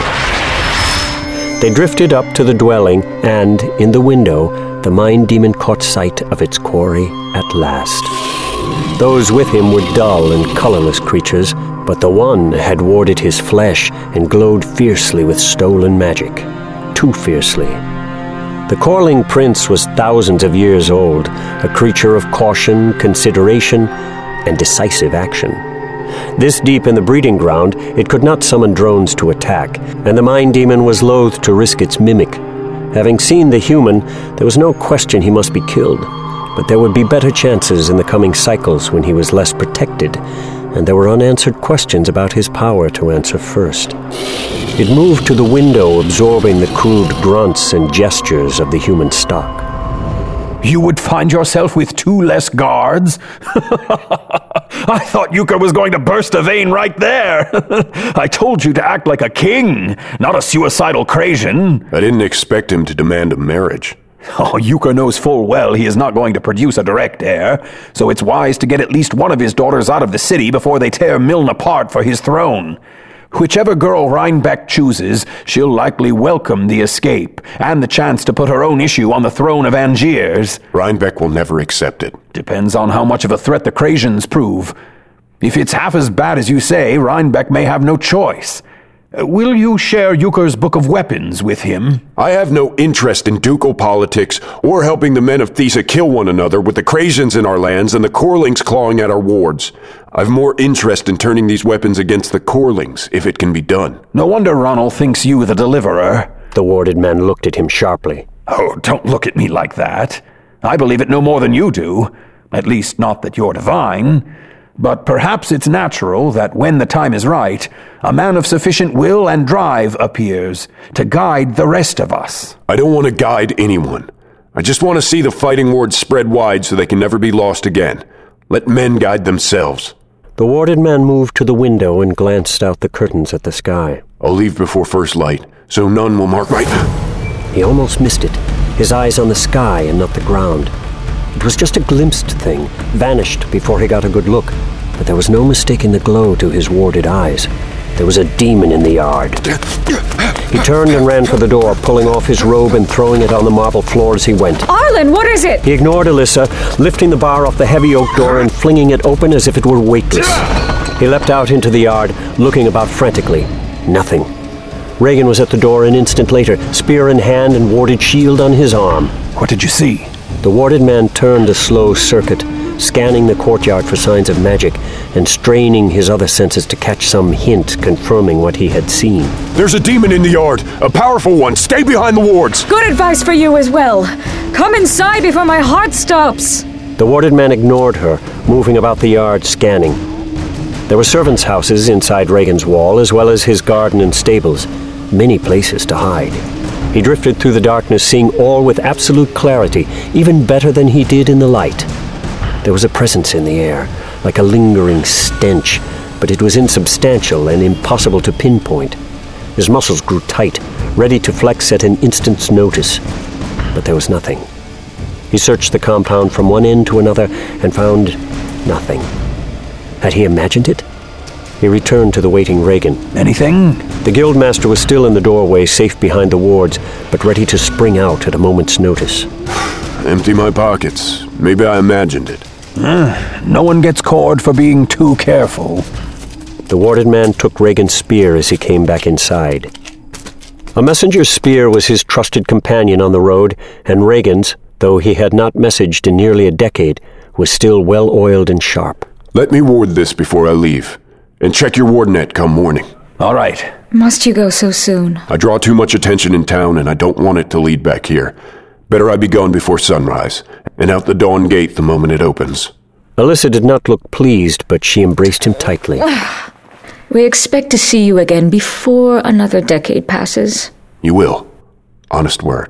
S1: They drifted up to the dwelling, and, in the window, the Mind Demon caught sight of its quarry at last. Those with him were dull and colorless creatures, but the one had warded his flesh and glowed fiercely with stolen magic. Too fiercely. The Corling Prince was thousands of years old, a creature of caution, consideration, and decisive action. This deep in the breeding ground, it could not summon drones to attack, and the Mind Demon was loath to risk its mimic. Having seen the human, there was no question he must be killed, but there would be better chances in the coming cycles when he was less protected, and there were unanswered questions about his power to answer first. It moved to the window, absorbing the crude grunts and gestures of the human stock.
S5: You would find yourself with 2 less guards? I thought Euchre was going to burst a vein right there. I told you to act like a king, not a suicidal Crasian.
S2: I didn't expect him to demand a marriage.
S5: Oh, Euchre knows full well he is not going to produce a direct heir, so it's wise to get at least one of his daughters out of the city before they tear Milne apart for his throne. Whichever girl Rhinebeck chooses, she'll likely welcome the escape and the chance to put her own issue on the throne of Angiers.
S2: Rhinebeck will never accept it.
S5: Depends on how much of a threat the Crasians prove. If it's half as bad as you say, Rhinebeck may have no choice. Will you share Euchre's Book of Weapons with him?
S2: I have no interest in ducal politics or helping the men of Thesa kill one another with the Crasians in our lands and the Corlings clawing at our wards. I've more interest in turning these weapons against the Corlings, if it can be done.
S5: No wonder Ronald thinks you the deliverer.
S1: The warded man looked at him sharply.
S5: Oh, don't look at me like that. I believe it no more than you do. At least not that you're divine. But perhaps it's natural that when the time is right, a man of sufficient will and drive appears to guide the rest of us.
S2: I don't want to guide anyone. I just want to see the fighting wards spread wide so they can never be lost again. Let men guide themselves.
S1: The warded man moved to the window and glanced out the curtains at the sky.
S2: I'll leave before first light, so none will mark my...
S1: He almost missed it, his eyes on the sky and not the ground. It was just a glimpsed thing, vanished before he got a good look, but there was no mistaking the glow to his warded eyes. There was a demon in the yard. He turned and ran for the door, pulling off his robe and throwing it on the marble floor as he went.
S3: Arlen, what is it?
S1: He ignored Alyssa, lifting the bar off the heavy oak door and flinging it open as if it were weightless. He leapt out into the yard, looking about frantically. Nothing. Regan was at the door an instant later, spear in hand and warded shield on his arm.
S5: What did you see?
S1: The warded man turned a slow circuit, scanning the courtyard for signs of magic and straining his other senses to catch some hint confirming what he had seen.
S2: There's a demon in the yard, a powerful one. Stay behind the wards.
S3: Good advice for you as well. Come inside before my heart stops.
S1: The warded man ignored her, moving about the yard scanning. There were servants' houses inside Regan's wall, as well as his garden and stables. Many places to hide. He drifted through the darkness, seeing all with absolute clarity, even better than he did in the light. There was a presence in the air, like a lingering stench, but it was insubstantial and impossible to pinpoint. His muscles grew tight, ready to flex at an instant's notice. But there was nothing. He searched the compound from one end to another and found nothing. Had he imagined it? He returned to the waiting Regan.
S5: Anything?
S1: The guildmaster was still in the doorway, safe behind the wards, but ready to spring out at a moment's notice.
S2: Empty my pockets. Maybe I imagined it.
S5: No one gets caught for being too careful.
S1: The warded man took Regan's spear as he came back inside. A messenger's spear was his trusted companion on the road, and Regan's, though he had not messaged in nearly a decade, was still well-oiled and sharp.
S2: Let me ward this before I leave, and check your wardnet come morning.
S5: All right.
S3: Must you go so soon?
S2: I draw too much attention in town, and I don't want it to lead back here. Better I be gone before sunrise, and out the dawn gate the moment it opens.
S1: Alyssa did not look pleased, but she embraced him tightly.
S3: We expect to see you again before another decade passes.
S2: You will. Honest word.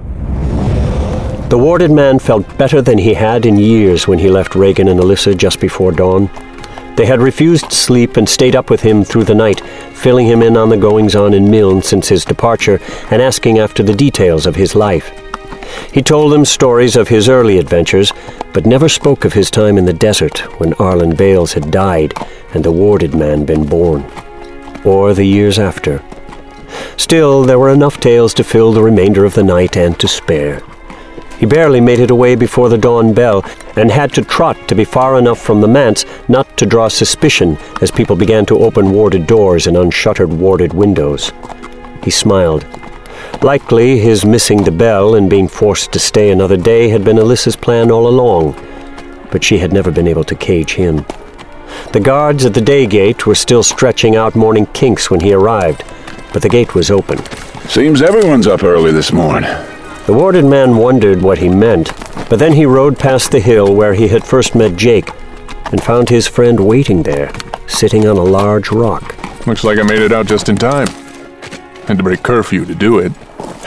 S1: The warded man felt better than he had in years when he left Regan and Alyssa just before dawn. They had refused sleep and stayed up with him through the night, filling him in on the goings-on in Milne since his departure and asking after the details of his life. He told them stories of his early adventures, but never spoke of his time in the desert when Arlen Bales had died and the warded man been born, or the years after. Still, there were enough tales to fill the remainder of the night and to spare. He barely made it away before the dawn bell, and had to trot to be far enough from the manse not to draw suspicion as people began to open warded doors and unshuttered warded windows. He smiled. Likely his missing the bell and being forced to stay another day had been Alyssa's plan all along, but she had never been able to cage him. The guards at the day gate were still stretching out morning kinks when he arrived, but the gate was open.
S10: Seems everyone's up early this morning.
S1: The warded man wondered what he meant, but then he rode past the hill where he had first met Jake and found his friend waiting there, sitting on a large rock.
S10: Looks like I made it out just in time. Had to break curfew to do it.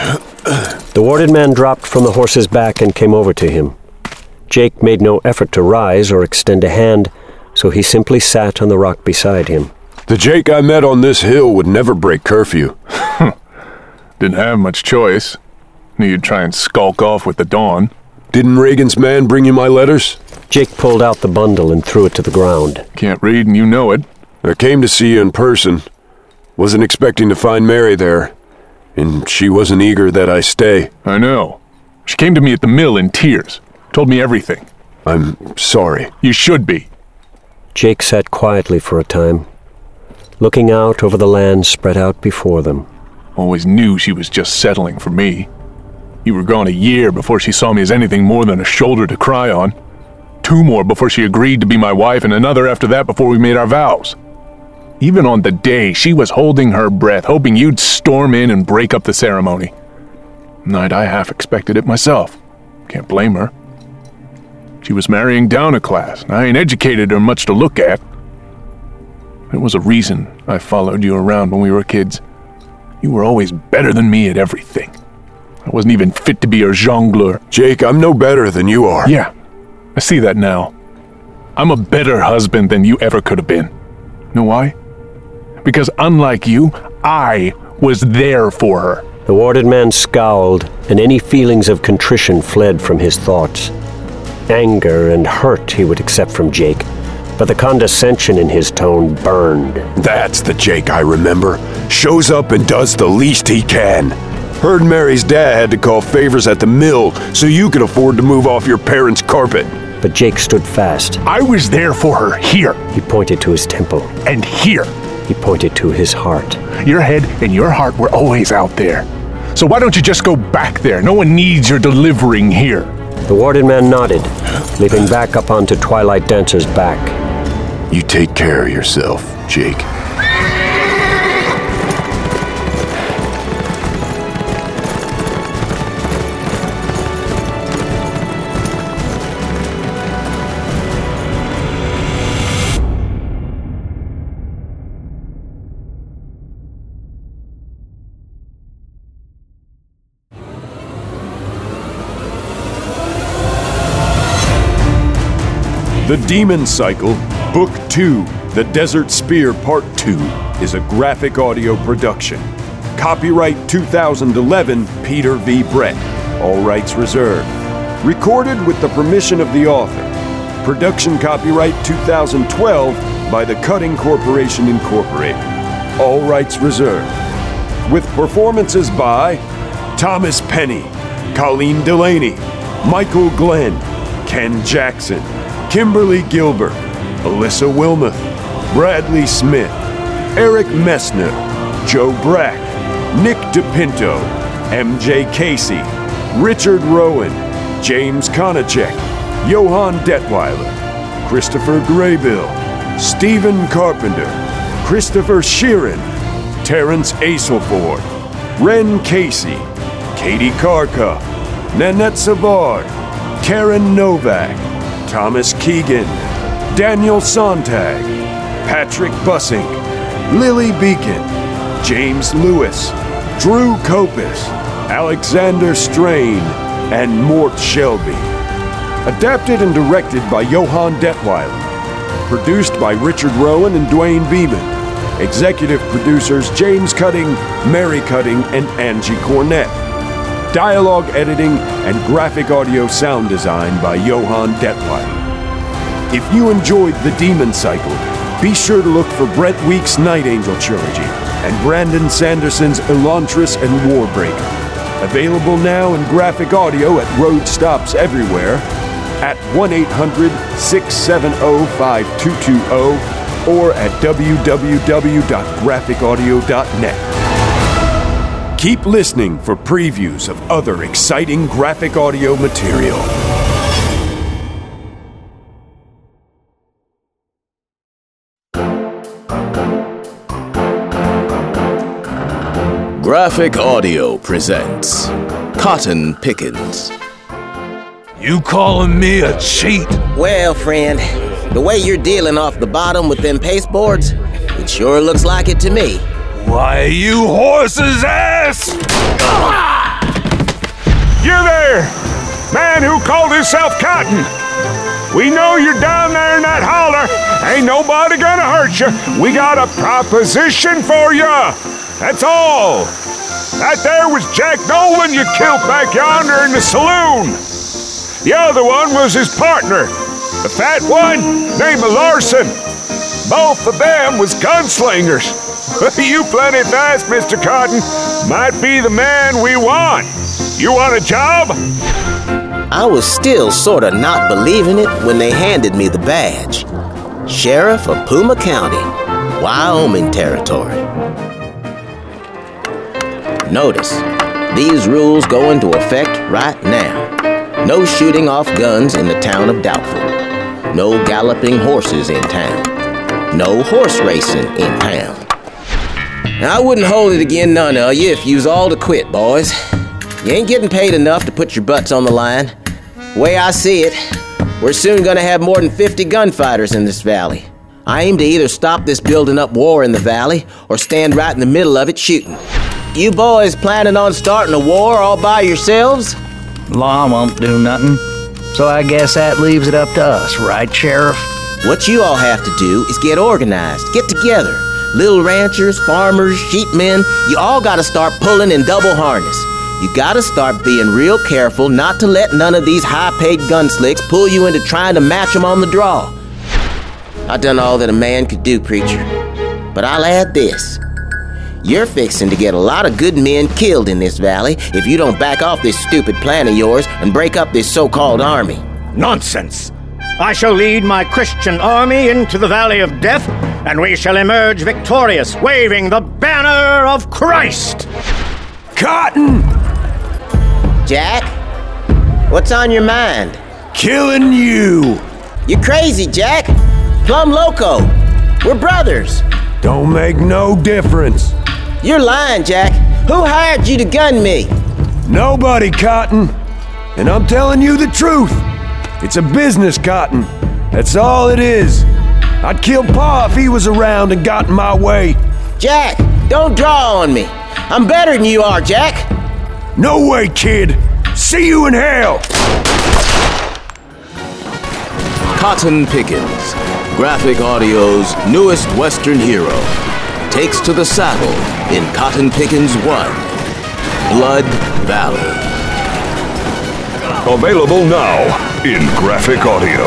S1: The warded man dropped from the horse's back and came over to him. Jake made no effort to rise or extend a hand, so he simply sat on the rock beside him.
S2: The Jake I met on this hill would never break curfew.
S10: Didn't have much choice. Knew you'd try and skulk off with the dawn.
S2: Didn't Regan's man bring you my letters?
S1: Jake pulled out the bundle and threw it to the ground.
S10: Can't read and you know it.
S2: I came to see you in person. Wasn't expecting to find Mary there, and she wasn't eager that I stay.
S10: I know. She came to me at the mill in tears. Told me everything.
S2: I'm sorry.
S10: You should be.
S1: Jake sat quietly for a time, looking out over the land spread out before them.
S10: Always knew she was just settling for me. You were gone a year before she saw me as anything more than a shoulder to cry on. 2 more before she agreed to be my wife, and another after that before we made our vows. Even on the day, she was holding her breath, hoping you'd storm in and break up the ceremony. Night I half expected it myself. Can't blame her. She was marrying down a class, and I ain't educated her much to look at. There was a reason I followed you around when we were kids. You were always better than me at everything. I wasn't even fit to be your jongleur.
S2: Jake, I'm no better than you are.
S10: Yeah, I see that now. I'm a better husband than you ever could have been. Know why? Because unlike you, I was there for her.
S1: The warded man scowled, and any feelings of contrition fled from his thoughts. Anger and hurt he would accept from Jake, but the condescension in his tone burned.
S2: That's the Jake I remember. Shows up and does the least he can. Heard Mary's dad had to call favors at the mill so you could afford to move off your parents' carpet.
S1: But Jake stood fast.
S10: I was there for her here.
S1: He pointed to his temple.
S10: And here.
S1: He pointed to his heart.
S10: Your head and your heart were always out there. So why don't you just go back there? No one needs your delivering here.
S1: The warded man nodded, leaping back up onto Twilight Dancer's back.
S2: You take care of yourself, Jake. The Demon Cycle, Book 2, The Desert Spear Part 2, is a graphic audio production. Copyright 2011, Peter V. Brett. All rights reserved. Recorded with the permission of the author. Production copyright 2012 by The Cutting Corporation Incorporated. All rights reserved. With performances by Thomas Penny, Colleen Delaney, Michael Glenn, Ken Jackson, Kimberly Gilbert, Alyssa Wilmoth, Bradley Smith, Eric Messner, Joe Brack, Nick DePinto, MJ Casey, Richard Rowan, James Konachek, Johann Detweiler, Christopher Graybill, Stephen Carpenter, Christopher Sheeran, Terrence Aselford, Ren Casey, Katie Karka, Nanette Savard, Karen Novak, Thomas Keegan, Daniel Sontag, Patrick Bussink, Lily Beacon, James Lewis, Drew Copus, Alexander Strain, and Mort Shelby. Adapted and directed by Johann Detweiler. Produced by Richard Rowan and Dwayne Beeman. Executive producers James Cutting, Mary Cutting, and Angie Cornett. Dialogue editing and graphic audio sound design by Johann Detweiler. If you enjoyed The Demon Cycle, be sure to look for Brett Weeks' Night Angel trilogy and Brandon Sanderson's Elantris and Warbreaker. Available now in graphic audio at road stops everywhere at 1-800-670-5220 or at www.graphicaudio.net. Keep listening for previews of other exciting graphic audio material.
S6: Graphic Audio presents Cotton Pickens.
S11: You calling me a cheat?
S6: Well, friend, the way you're dealing off the bottom with them pasteboards, it sure looks like it to me.
S11: Why, you horse's ass!
S12: You there, man who called himself Cotton. We know you're down there in that holler. Ain't nobody gonna hurt you. We got a proposition for you. That's all. That there was Jack Nolan you killed back yonder in the saloon. The other one was his partner, the fat one named Larson. Both of them was gunslingers. You plenty fast, Mr. Cotton. Might be the man we want. You want a job?
S6: I was still sorta not believing it when they handed me the badge. Sheriff of Puma County, Wyoming Territory. Notice, these rules go into effect right now. No shooting off guns in the town of Doubtful. No galloping horses in town. No horse racing in town. I wouldn't hold it again none of you if you's all to quit, boys. You ain't getting paid enough to put your butts on the line. The way I see it, we're soon gonna have more than 50 gunfighters in this valley. I aim to either stop this building up war in the valley or stand right in the middle of it shooting. You boys planning on starting a war all by yourselves?
S13: Law won't do nothing, so I guess that leaves it up to us, right, Sheriff?
S6: What you all have to do is get organized, get together. Little ranchers, farmers, sheepmen, you all gotta start pulling in double harness. You gotta start being real careful not to let none of these high-paid gunslicks pull you into trying to match them on the draw. I done all that a man could do, preacher. But I'll add this. You're fixing to get a lot of good men killed in this valley if you don't back off this stupid plan of yours and break up this so-called army.
S14: Nonsense! I shall lead my Christian army into the Valley of Death, and we shall emerge victorious, waving the banner of Christ!
S12: Cotton!
S6: Jack, what's on your mind?
S12: Killing you!
S6: You're crazy, Jack. Plumb loco. We're brothers.
S12: Don't make no difference.
S6: You're lying, Jack. Who hired you to gun me?
S12: Nobody, Cotton. And I'm telling you the truth. It's a business, Cotton. That's all it is. I'd kill Pa if he was around and got in my way.
S6: Jack, don't draw on me. I'm better than you are, Jack.
S12: No way, kid. See you in hell.
S6: Cotton Pickens, Graphic Audio's newest Western hero, takes to the saddle in Cotton Pickens 1, Blood Valley.
S9: Available now in Graphic Audio.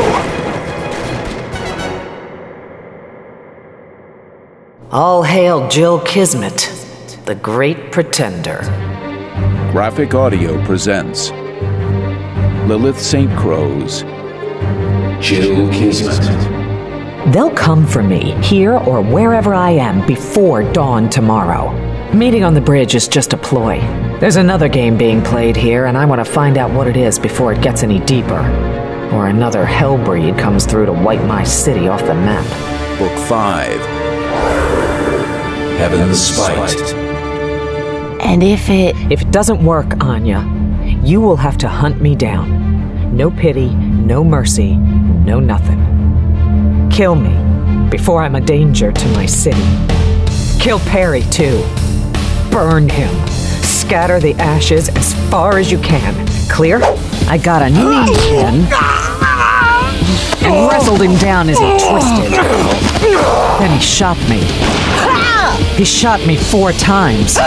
S15: All hail Jill Kismet, the great pretender.
S16: Graphic Audio presents Lilith St. Crow's Jill Kismet.
S15: They'll come for me, here or wherever I am, before dawn tomorrow. Meeting on the bridge is just a ploy. There's another game being played here, and I want to find out what it is before it gets any deeper. Or another hellbreed comes through to wipe my city off the map.
S16: Book 5. Heaven's Spite.
S15: And if it doesn't work, Anya, you will have to hunt me down. No pity, no mercy, no nothing. Kill me before I'm a danger to my city. Kill Perry, too. Burn him. Scatter the ashes as far as you can. Clear? I got a knee in and wrestled him down as he twisted. Then he shot me. He shot me 4 times.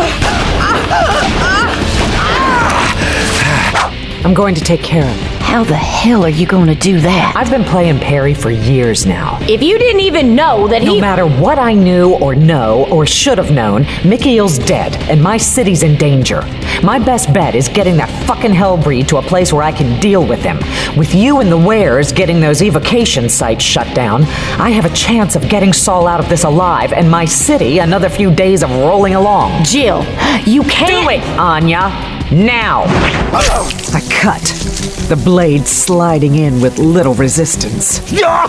S15: I'm going to take care of it.
S17: How the hell are you going to do that?
S15: I've been playing Perry for years now.
S17: If you didn't even know that
S15: No matter what I knew or know or should have known, Mikhail's dead and my city's in danger. My best bet is getting that fucking hellbreed to a place where I can deal with him. With you and the Wares getting those evocation sites shut down, I have a chance of getting Saul out of this alive and my city another few days of rolling along.
S17: Jill, you can't...
S15: Do it, Anya. Now. I cut. The blade sliding in with little resistance.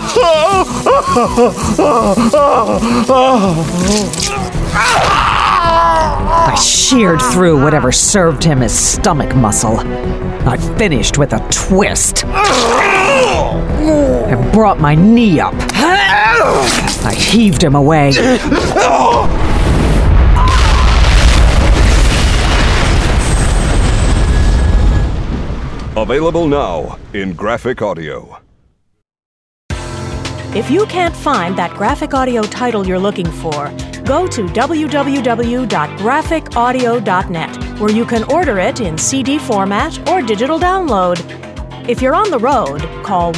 S15: I sheared through whatever served him as stomach muscle. I finished with a twist. I brought my knee up. I heaved him away.
S9: Available now in Graphic Audio.
S18: If you can't find that graphic audio title you're looking for, go to www.graphicaudio.net, where you can order it in CD format or digital download. If you're on the road, call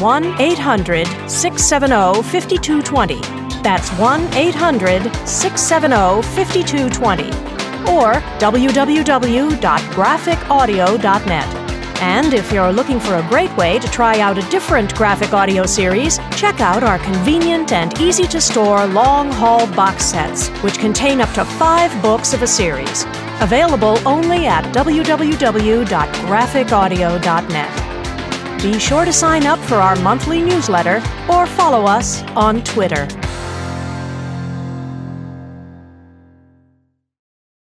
S18: 1-800-670-5220. That's 1-800-670-5220. Or www.graphicaudio.net. And if you're looking for a great way to try out a different graphic audio series, check out our convenient and easy-to-store long-haul box sets, which contain up to 5 books of a series. Available only at www.graphicaudio.net. Be sure to sign up for our monthly newsletter or follow us on Twitter.